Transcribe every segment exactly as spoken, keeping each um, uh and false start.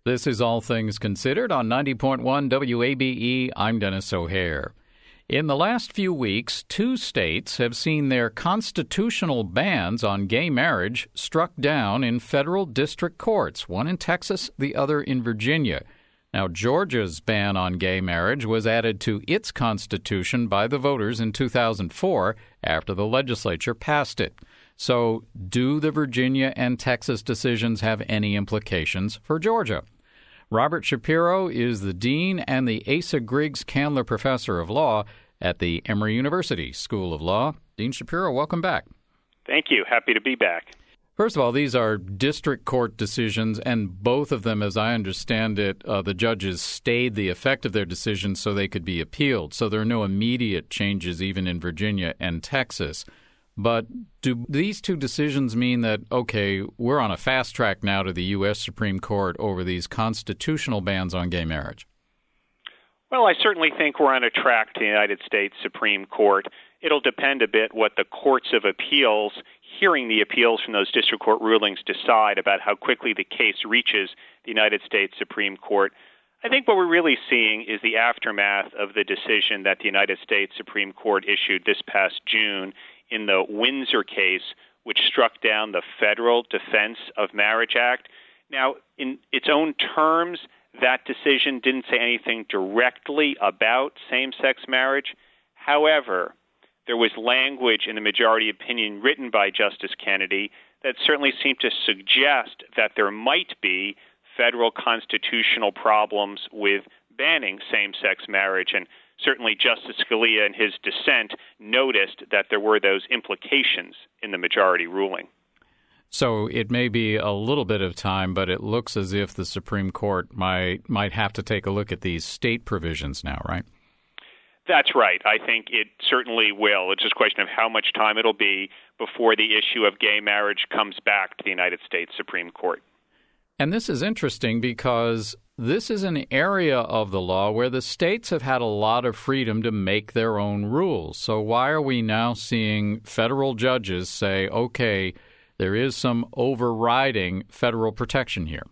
This is All Things Considered on ninety point one W A B E. I'm Dennis O'Hare. In the last few weeks, two states have seen their constitutional bans on gay marriage struck down in federal district courts, one in Texas, the other in Virginia. Now, Georgia's ban on gay marriage was added to its constitution by the voters in two thousand four after the legislature passed it. So, do the Virginia and Texas decisions have any implications for Georgia? Robert Shapiro is the dean and the Asa Griggs Candler Professor of Law at the Emory University School of Law. Dean Shapiro, welcome back. Thank you. Happy to be back. First of all, these are district court decisions, and both of them, as I understand it, uh, the judges stayed the effect of their decisions so they could be appealed. So there are no immediate changes even in Virginia and Texas. But do these two decisions mean that, okay, we're on a fast track now to the U S Supreme Court over these constitutional bans on gay marriage? Well, I certainly think we're on a track to the United States Supreme Court. It'll depend a bit what the courts of appeals, hearing the appeals from those district court rulings, decide about how quickly the case reaches the United States Supreme Court. I think what we're really seeing is the aftermath of the decision that the United States Supreme Court issued this past June in the Windsor case, which struck down the Federal Defense of Marriage Act. Now, in its own terms, that decision didn't say anything directly about same-sex marriage. However, there was language in the majority opinion written by Justice Kennedy that certainly seemed to suggest that there might be federal constitutional problems with banning same-sex marriage. And certainly Justice Scalia in his dissent noticed that there were those implications in the majority ruling. So it may be a little bit of time, but it looks as if the Supreme Court might might have to take a look at these state provisions now, right? That's right. I think it certainly will. It's just a question of how much time it'll be before the issue of gay marriage comes back to the United States Supreme Court. And this is interesting because this is an area of the law where the states have had a lot of freedom to make their own rules. So why are we now seeing federal judges say, okay, there is some overriding federal protection here?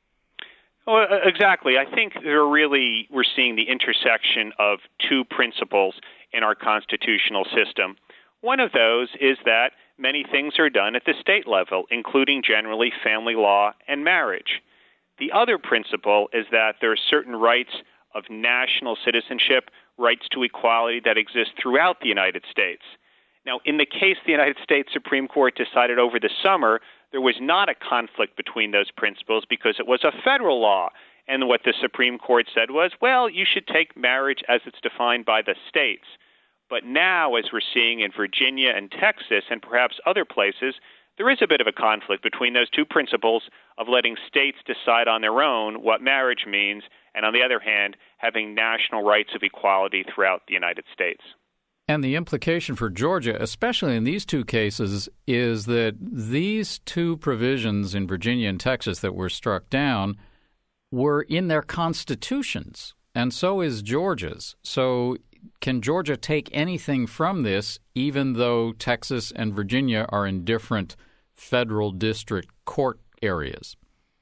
Well, exactly. I think they're really we're seeing the intersection of two principles in our constitutional system. One of those is that many things are done at the state level, including generally family law and marriage. The other principle is that there are certain rights of national citizenship, rights to equality that exist throughout the United States. Now, in the case the United States Supreme Court decided over the summer, there was not a conflict between those principles because it was a federal law. And what the Supreme Court said was, well, you should take marriage as it's defined by the states. But now, as we're seeing in Virginia and Texas and perhaps other places, there is a bit of a conflict between those two principles of letting states decide on their own what marriage means, and on the other hand, having national rights of equality throughout the United States. And the implication for Georgia, especially in these two cases, is that these two provisions in Virginia and Texas that were struck down were in their constitutions, and so is Georgia's. So can Georgia take anything from this, even though Texas and Virginia are in different federal district court areas?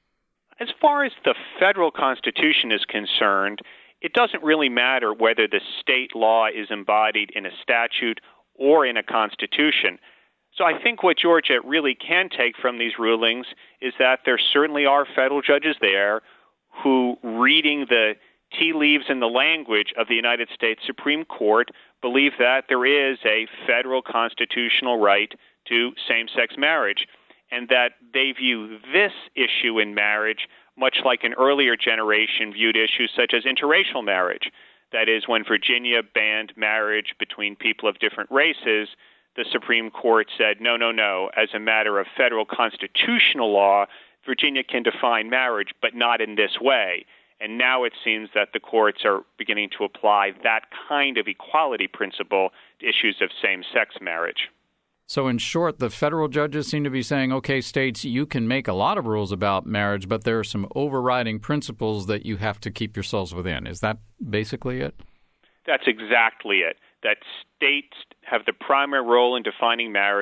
As far as the federal constitution is concerned, it doesn't really matter whether the state law is embodied in a statute or in a constitution. So I think what Georgia really can take from these rulings is that there certainly are federal judges there who, reading the tea leaves in the language of the United States Supreme Court, believe that there is a federal constitutional right to same-sex marriage, and that they view this issue in marriage much like an earlier generation viewed issues such as interracial marriage. That is, when Virginia banned marriage between people of different races, the Supreme Court said, no, no, no, as a matter of federal constitutional law, Virginia can define marriage, but not in this way. And now it seems that the courts are beginning to apply that kind of equality principle to issues of same-sex marriage. So in short, the federal judges seem to be saying, okay, states, you can make a lot of rules about marriage, but there are some overriding principles that you have to keep yourselves within. Is that basically it? That's exactly it, that states have the primary role in defining marriage,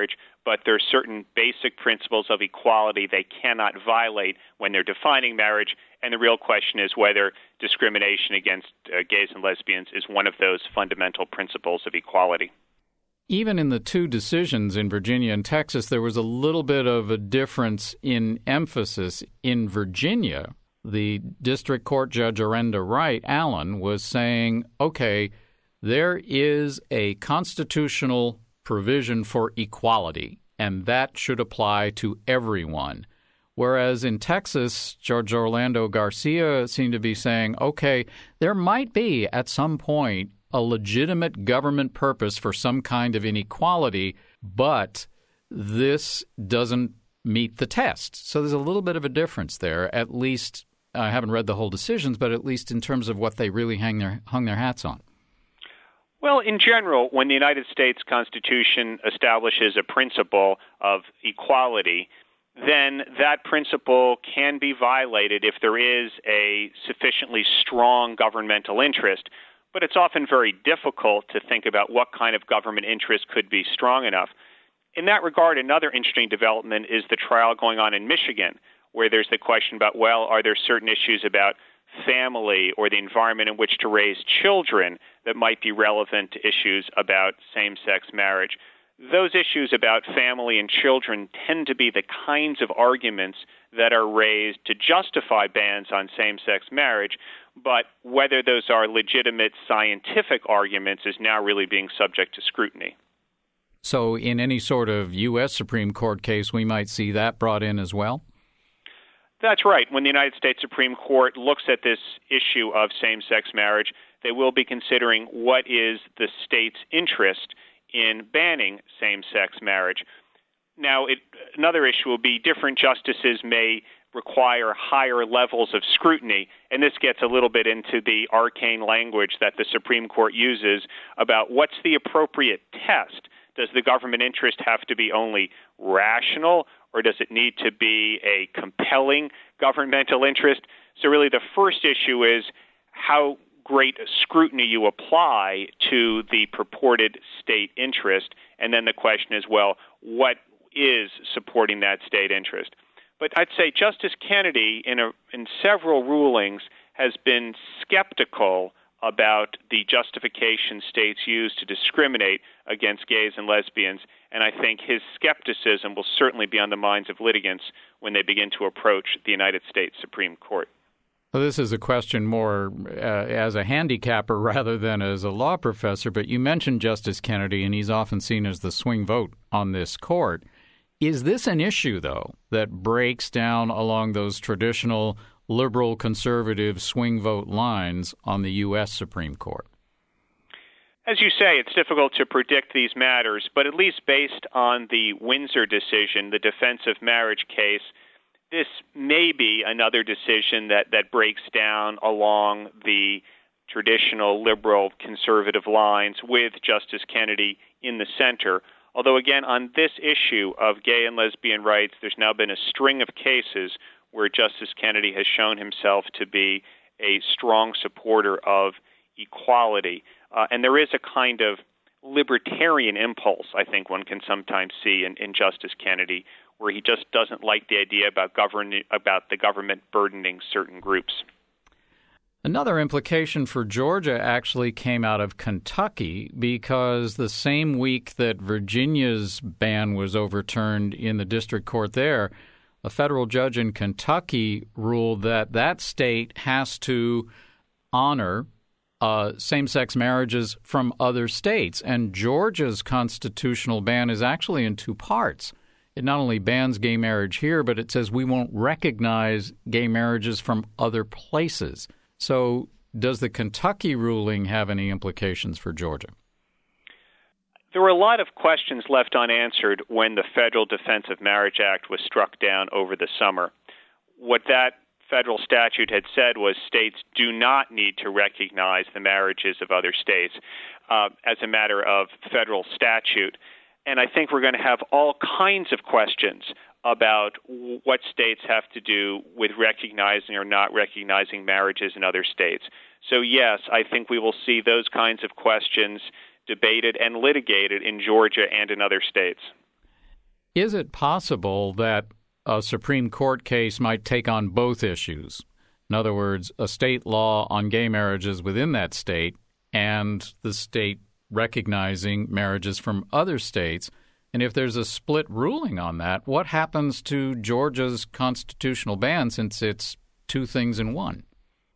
but there are certain basic principles of equality they cannot violate when they're defining marriage, and the real question is whether discrimination against uh, gays and lesbians is one of those fundamental principles of equality. Even in the two decisions in Virginia and Texas, there was a little bit of a difference in emphasis. In Virginia, the district court judge Orenda Wright Allen was saying, okay, there is a constitutional provision for equality, and that should apply to everyone. Whereas in Texas, Judge Orlando Garcia seemed to be saying, okay, there might be at some point a legitimate government purpose for some kind of inequality, but this doesn't meet the test. So there's a little bit of a difference there, at least. I haven't read the whole decisions, but at least in terms of what they really hang their, hung their hats on. Well, in general, when the United States Constitution establishes a principle of equality, then that principle can be violated if there is a sufficiently strong governmental interest. But it's often very difficult to think about what kind of government interest could be strong enough. In that regard, another interesting development is the trial going on in Michigan, where there's the question about, well, are there certain issues about family or the environment in which to raise children that might be relevant to issues about same-sex marriage? Those issues about family and children tend to be the kinds of arguments that are raised to justify bans on same-sex marriage, but whether those are legitimate scientific arguments is now really being subject to scrutiny. So in any sort of U S Supreme Court case, we might see that brought in as well? That's right. When the United States Supreme Court looks at this issue of same-sex marriage, they will be considering what is the state's interest in banning same-sex marriage. Now, it, another issue will be different justices may require higher levels of scrutiny, and this gets a little bit into the arcane language that the Supreme Court uses about what's the appropriate test. Does the government interest have to be only rational, or does it need to be a compelling governmental interest? So really the first issue is how great scrutiny you apply to the purported state interest, and then the question is, well, what is supporting that state interest? But I'd say Justice Kennedy, in, a, in several rulings, has been skeptical about the justification states use to discriminate against gays and lesbians, and I think his skepticism will certainly be on the minds of litigants when they begin to approach the United States Supreme Court. Well, this is a question more uh, as a handicapper rather than as a law professor, but you mentioned Justice Kennedy, and he's often seen as the swing vote on this court. Is this an issue, though, that breaks down along those traditional liberal, conservative swing vote lines on the U S Supreme Court? As you say, it's difficult to predict these matters, but at least based on the Windsor decision, the defense of marriage case, this may be another decision that, that breaks down along the traditional liberal conservative lines with Justice Kennedy in the center. Although, again, on this issue of gay and lesbian rights, there's now been a string of cases where Justice Kennedy has shown himself to be a strong supporter of equality. Uh, and there is a kind of libertarian impulse, I think one can sometimes see in, in Justice Kennedy, where he just doesn't like the idea about govern- about the government burdening certain groups. Another implication for Georgia actually came out of Kentucky, because the same week that Virginia's ban was overturned in the district court there, a federal judge in Kentucky ruled that that state has to honor uh, same-sex marriages from other states. And Georgia's constitutional ban is actually in two parts. It not only bans gay marriage here, but it says we won't recognize gay marriages from other places. So does the Kentucky ruling have any implications for Georgia? There were a lot of questions left unanswered when the Federal Defense of Marriage Act was struck down over the summer. What that federal statute had said was states do not need to recognize the marriages of other states uh, as a matter of federal statute. And I think we're going to have all kinds of questions about what states have to do with recognizing or not recognizing marriages in other states. So, yes, I think we will see those kinds of questions debated and litigated in Georgia and in other states. Is it possible that a Supreme Court case might take on both issues? In other words, a state law on gay marriages within that state and the state recognizing marriages from other states. And if there's a split ruling on that, what happens to Georgia's constitutional ban since it's two things in one?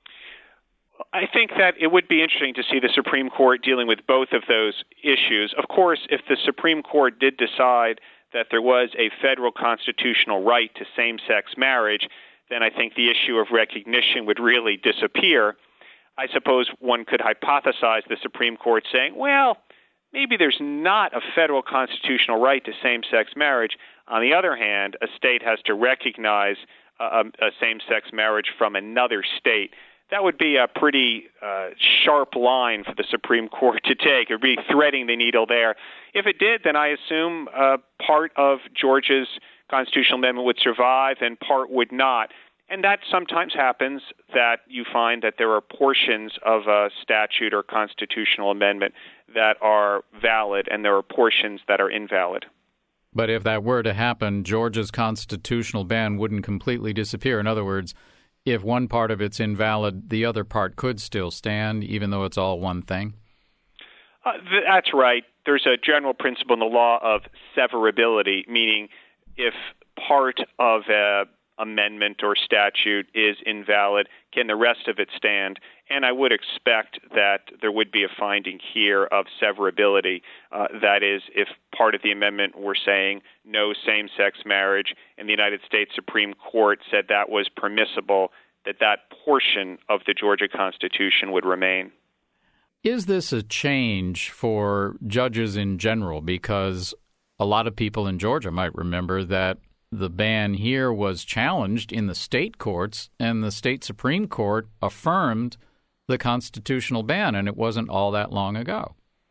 I think that it would be interesting to see the Supreme Court dealing with both of those issues. Of course, if the Supreme Court did decide that there was a federal constitutional right to same-sex marriage, then I think the issue of recognition would really disappear. I suppose one could hypothesize the Supreme Court saying, well, maybe there's not a federal constitutional right to same-sex marriage. On the other hand, a state has to recognize a, a same-sex marriage from another state. That would be a pretty uh, sharp line for the Supreme Court to take. It would be threading the needle there. If it did, then I assume uh, part of Georgia's constitutional amendment would survive and part would not. And that sometimes happens, that you find that there are portions of a statute or constitutional amendment that are valid and there are portions that are invalid. But if that were to happen, Georgia's constitutional ban wouldn't completely disappear. In other words, if one part of it's invalid, the other part could still stand, even though it's all one thing? Uh, th- that's right. There's a general principle in the law of severability, meaning if part of an amendment or statute is invalid, can the rest of it stand? And I would expect that there would be a finding here of severability. Uh, that is, if part of the amendment were saying no same-sex marriage and the United States Supreme Court said that was permissible, that that portion of the Georgia Constitution would remain. Is this a change for judges in general? Because a lot of people in Georgia might remember that the ban here was challenged in the state courts, and the state Supreme Court affirmed the constitutional ban, and it wasn't all that long ago.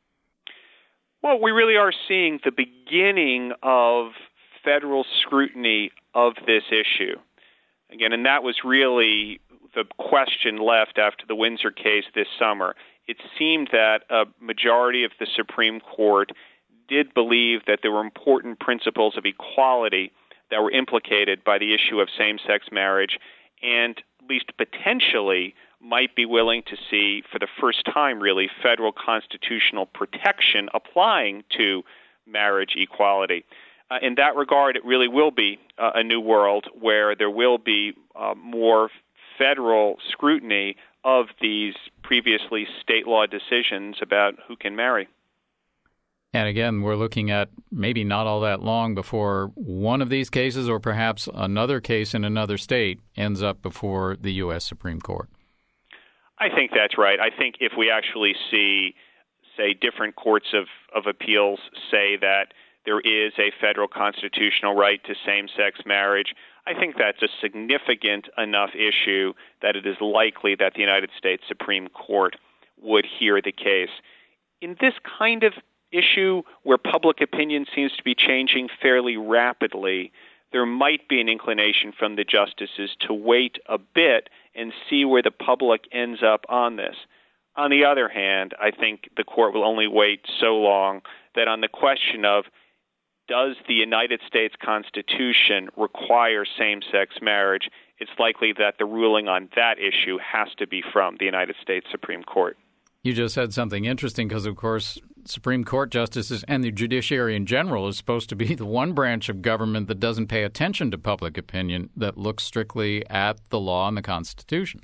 Well, we really are seeing the beginning of federal scrutiny of this issue. Again, and that was really the question left after the Windsor case this summer. It seemed that a majority of the Supreme Court did believe that there were important principles of equality that were implicated by the issue of same-sex marriage, and at least potentially might be willing to see, for the first time really, federal constitutional protection applying to marriage equality. Uh, in that regard, it really will be uh, a new world where there will be uh, more federal scrutiny of these previously state law decisions about who can marry. And again, we're looking at maybe not all that long before one of these cases or perhaps another case in another state ends up before the U S Supreme Court. I think that's right. I think if we actually see, say, different courts of, of appeals say that there is a federal constitutional right to same-sex marriage, I think that's a significant enough issue that it is likely that the United States Supreme Court would hear the case. In this kind of issue where public opinion seems to be changing fairly rapidly, there might be an inclination from the justices to wait a bit and see where the public ends up on this. On the other hand, I think the court will only wait so long that on the question of does the United States Constitution require same-sex marriage, it's likely that the ruling on that issue has to be from the United States Supreme Court. You just said something interesting because, of course, Supreme Court justices and the judiciary in general is supposed to be the one branch of government that doesn't pay attention to public opinion, that looks strictly at the law and the Constitution.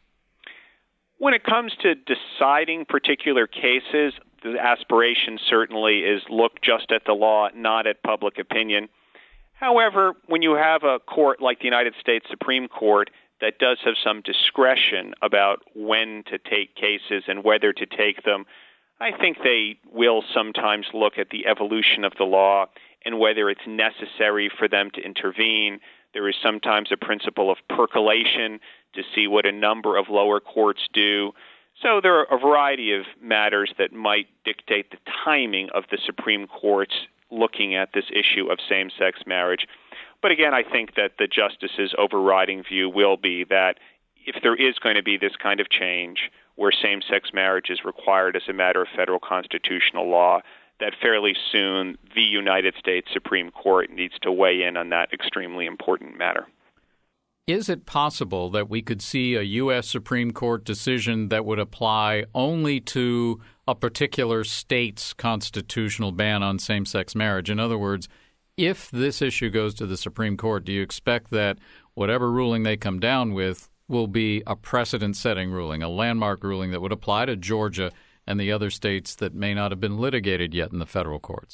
When it comes to deciding particular cases, the aspiration certainly is look just at the law, not at public opinion. However, when you have a court like the United States Supreme Court that does have some discretion about when to take cases and whether to take them, I think they will sometimes look at the evolution of the law and whether it's necessary for them to intervene. There is sometimes a principle of percolation to see what a number of lower courts do. So there are a variety of matters that might dictate the timing of the Supreme Court's looking at this issue of same-sex marriage. But again, I think that the justices' overriding view will be that if there is going to be this kind of change where same-sex marriage is required as a matter of federal constitutional law, that fairly soon the United States Supreme Court needs to weigh in on that extremely important matter. Is it possible that we could see a U S Supreme Court decision that would apply only to a particular state's constitutional ban on same-sex marriage? In other words, if this issue goes to the Supreme Court, do you expect that whatever ruling they come down with will be a precedent-setting ruling, a landmark ruling that would apply to Georgia and the other states that may not have been litigated yet in the federal courts?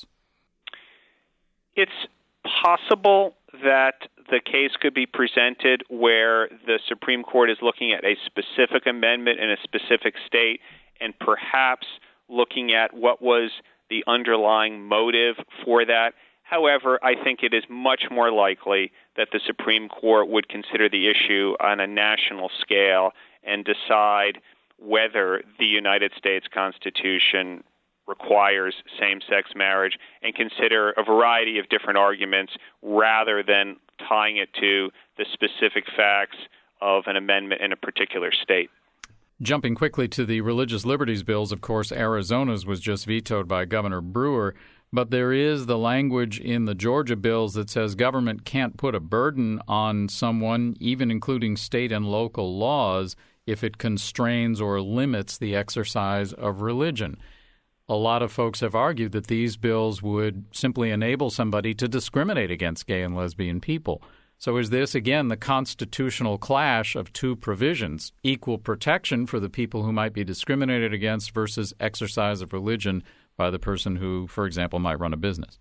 It's possible that the case could be presented where the Supreme Court is looking at a specific amendment in a specific state and perhaps looking at what was the underlying motive for that. However, I think it is much more likely that the Supreme Court would consider the issue on a national scale and decide whether the United States Constitution requires same-sex marriage and consider a variety of different arguments rather than tying it to the specific facts of an amendment in a particular state. Jumping quickly to the religious liberties bills, of course, Arizona's was just vetoed by Governor Brewer, but there is the language in the Georgia bills that says government can't put a burden on someone, even including state and local laws, if it constrains or limits the exercise of religion. A lot of folks have argued that these bills would simply enable somebody to discriminate against gay and lesbian people. So is this, again, the constitutional clash of two provisions, equal protection for the people who might be discriminated against versus exercise of religion by the person who, for example, might run a business?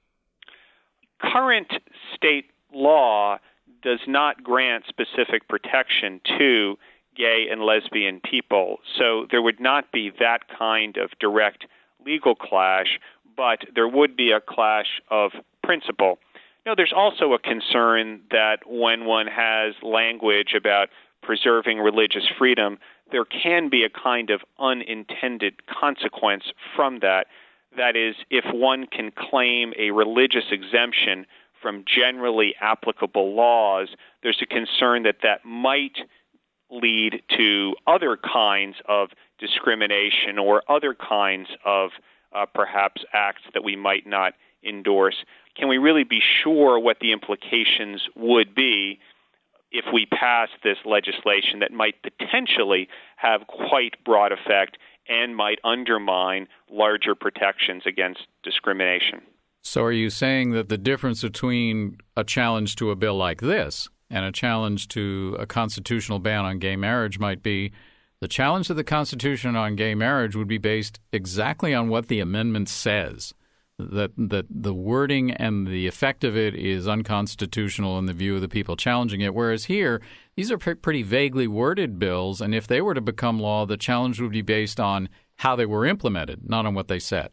Current state law does not grant specific protection to gay and lesbian people, so there would not be that kind of direct legal clash, but there would be a clash of principle. Now, there's also a concern that when one has language about preserving religious freedom, there can be a kind of unintended consequence from that. That is, if one can claim a religious exemption from generally applicable laws, there's a concern that that might lead to other kinds of discrimination or other kinds of uh, perhaps acts that we might not endorse. Can we really be sure what the implications would be if we pass this legislation that might potentially have quite broad effect and might undermine larger protections against discrimination? So are you saying that the difference between a challenge to a bill like this and a challenge to a constitutional ban on gay marriage might be the challenge to the Constitution on gay marriage would be based exactly on what the amendment says, that that the wording and the effect of it is unconstitutional in the view of the people challenging it, whereas here, these are pre- pretty vaguely worded bills, and if they were to become law, the challenge would be based on how they were implemented, not on what they said.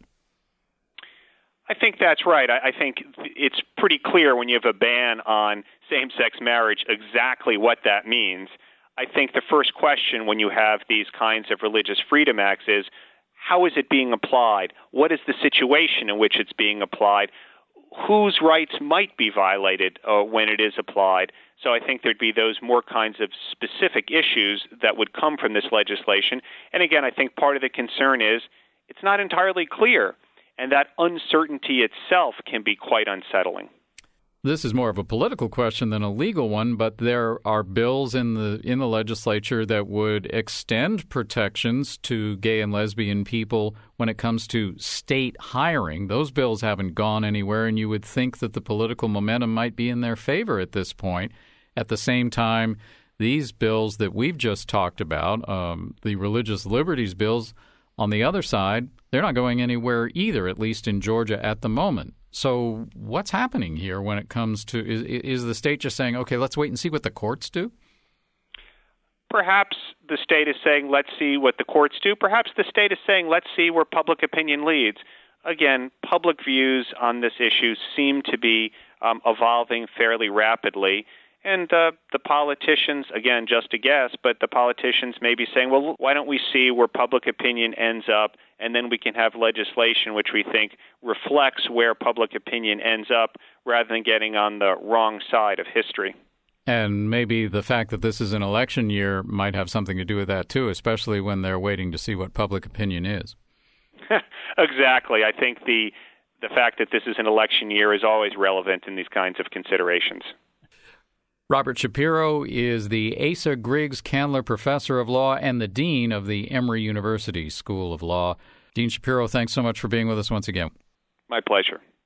I think that's right. I, I think it's pretty clear when you have a ban on same-sex marriage exactly what that means. I think the first question when you have these kinds of religious freedom acts is, how is it being applied? What is the situation in which it's being applied? Whose rights might be violated uh, when it is applied? So I think there'd be those more kinds of specific issues that would come from this legislation. And again, I think part of the concern is it's not entirely clear, and that uncertainty itself can be quite unsettling. This is more of a political question than a legal one, but there are bills in the in the legislature that would extend protections to gay and lesbian people when it comes to state hiring. Those bills haven't gone anywhere, and you would think that the political momentum might be in their favor at this point. At the same time, these bills that we've just talked about, um, the religious liberties bills, on the other side, they're not going anywhere either, at least in Georgia at the moment. So what's happening here when it comes to, is, is the state just saying, okay, let's wait and see what the courts do? Perhaps the state is saying, let's see what the courts do. Perhaps the state is saying, let's see where public opinion leads. Again, public views on this issue seem to be um, evolving fairly rapidly. And uh, the politicians, again, just a guess, but the politicians may be saying, well, why don't we see where public opinion ends up, and then we can have legislation which we think reflects where public opinion ends up rather than getting on the wrong side of history. And maybe the fact that this is an election year might have something to do with that, too, especially when they're waiting to see what public opinion is. Exactly. I think the the fact that this is an election year is always relevant in these kinds of considerations. Robert Shapiro is the Asa Griggs Candler Professor of Law and the Dean of the Emory University School of Law. Dean Shapiro, thanks so much for being with us once again. My pleasure.